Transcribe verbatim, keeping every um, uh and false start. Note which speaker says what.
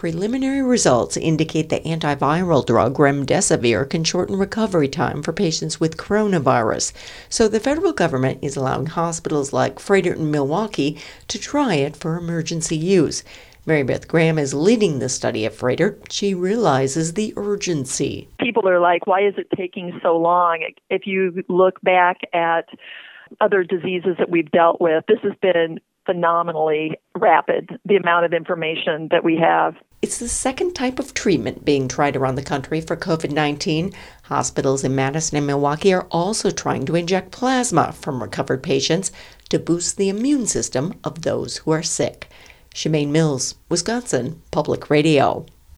Speaker 1: preliminary results indicate the antiviral drug remdesivir can shorten recovery time for patients with coronavirus. So the federal government is allowing hospitals like Froedtert in Milwaukee to try it for emergency use. Mary Beth Graham is leading the study at Froedtert. She realizes the urgency.
Speaker 2: People are like, why is it taking so long? If you look back at other diseases that we've dealt with, this has been phenomenally rapid, the amount of information that we have.
Speaker 1: It's the second type of treatment being tried around the country for covid nineteen. Hospitals in Madison and Milwaukee are also trying to inject plasma from recovered patients to boost the immune system of those who are sick. Shemaine Mills, Wisconsin Public Radio.